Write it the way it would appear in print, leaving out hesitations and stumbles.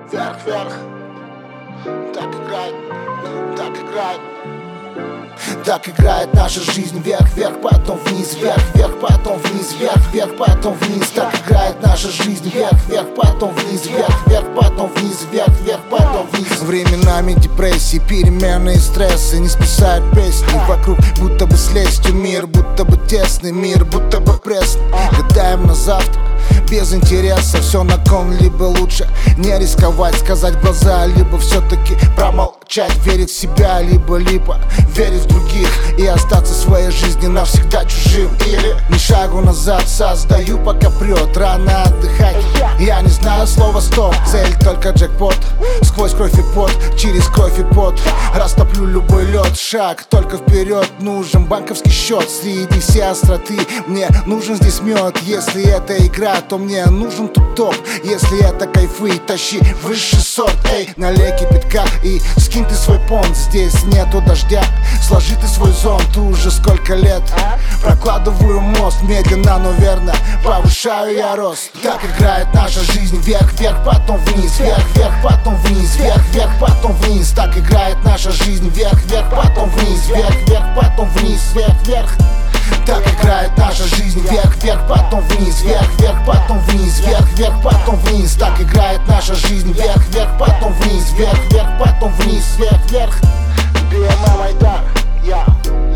вверх, вверх. Так играет, так играет. Так играет наша жизнь. Вверх, вверх, потом вниз. Вверх, вверх, потом вниз. Вверх, вверх, потом вниз. Так играет наша жизнь. Вверх, вверх, потом вниз. Вверх, вверх, потом вниз. Вверх, вверх, потом вниз. Временами депрессии, перемены и стрессы не спасают песни. Вокруг будто бы слезть мир, будто бы тесный мир, будто бы пресный. Гадаем на завтра без интереса, все на кон. Либо лучше не рисковать, сказать в глаза, либо все-таки промолчать, верить в себя, либо верить в других и остаться в своей жизни навсегда чужим. Или ни шагу назад, создаю пока прет, рано отдыхать. Я не знаю слова стоп, цель только джекпот. Сквозь кровь и пот, через кровь и пот растоплю любой лед. Шаг только вперед, нужен банковский счет. Среди всей остроты мне нужен здесь мед. Если это игра, то мне нужен тут топ. Если это кайфы, тащи высший сорт. Эй, налей кипятка и скинь ты свой понт. Здесь нету дождя, сложи ты свой зонт. Уже сколько лет прокладываю мост. Медленно, но верно повышаю я рост. Так играет наша жизнь. Вверх, вверх, потом вниз. Вверх, вверх, потом вниз. Вверх, вверх, потом вниз. Так играет наша жизнь. Вверх, вверх, потом вниз. Вверх, вверх, потом вниз. Вверх, вверх. Так играет наша жизнь. Вверх, вверх, потом вниз. Вверх, вверх, потом вниз. Вверх, вверх, потом вниз. Так играет наша жизнь. Вверх, вверх, потом вниз. Вверх, вверх, потом вниз. Вверх, вверх. BMM Айдар, я.